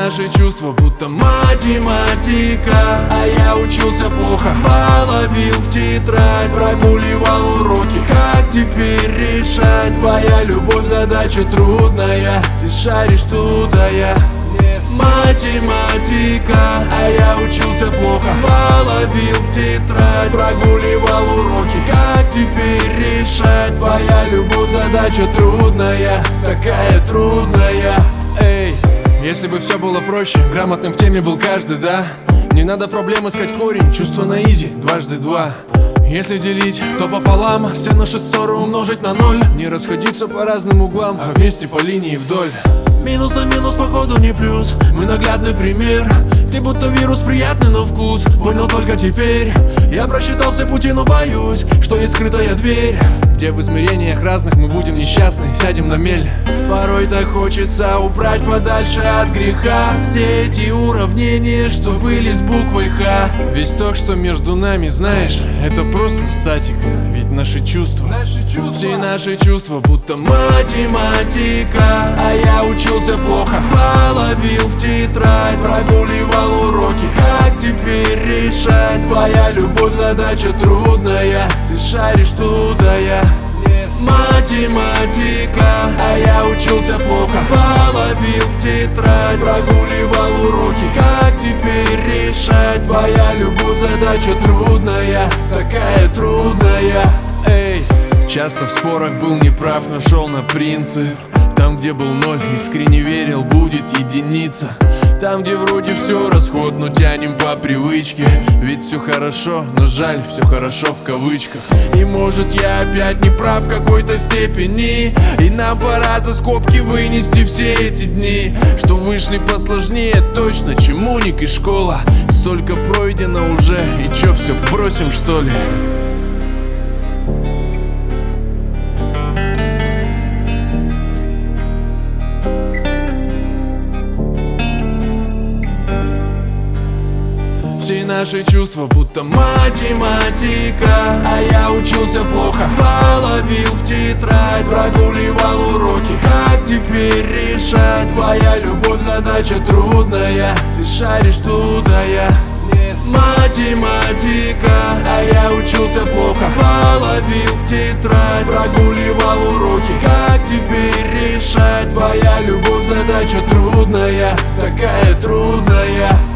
наши чувства будто математика, а я учился плохо, половил в тетрадь, прогуливал уроки. Как теперь решать? Твоя любовь задача трудная, ты шаришь тут, а я математика, а я учился плохо, половил в тетрадь, прогуливал уроки. Как теперь решать? Твоя любовь задача трудная, такая трудная. Эй, если бы все было проще, грамотным в теме был каждый, да? Не надо проблем искать корень, чувство на изи, дважды два. Если делить, то пополам, все наши ссоры умножить на ноль. Не расходиться по разным углам, а вместе по линии вдоль. Минус на минус походу не плюс, мы наглядный пример. Ты будто вирус приятный на вкус, понял только теперь. Я просчитал все пути, но боюсь, что есть скрытая дверь, где в измерениях разных мы будем несчастны, сядем на мель. Порой так хочется убрать подальше от греха все эти уравнения, что были с буквой Х. Весь ток, что между нами, знаешь, это просто статика. Ведь наши чувства, все наши чувства будто математика, а я учился плохо, половил в тетрадь, прогуливал уроки. Как теперь решать? Твоя любовь задача трудная, ты шаришь тут, а я математика, а я учился плохо, половил в тетрадь, прогуливал уроки. Как теперь решать? Твоя любовь задача трудная, такая трудная. Эй, часто в спорах был неправ, но шел на принцип. Там, где был ноль, искренне верил, будет единица. Там, где вроде все расход, но тянем по привычке. Ведь все хорошо, но жаль, все хорошо в кавычках. И может я опять не прав в какой-то степени, и нам пора за скобки вынести все эти дни, что вышли посложнее точно, чем уник и школа. Столько пройдено уже, и чё, все бросим что ли? Все наши чувства будто математика, а я учился плохо, половил в тетрадь, прогуливал уроки. Как теперь решать? Твоя любовь задача трудная, ты шаришь тут, а я математика, а я учился плохо, половил в тетрадь, прогуливал уроки. Как теперь решать? Твоя любовь задача трудная, такая трудная.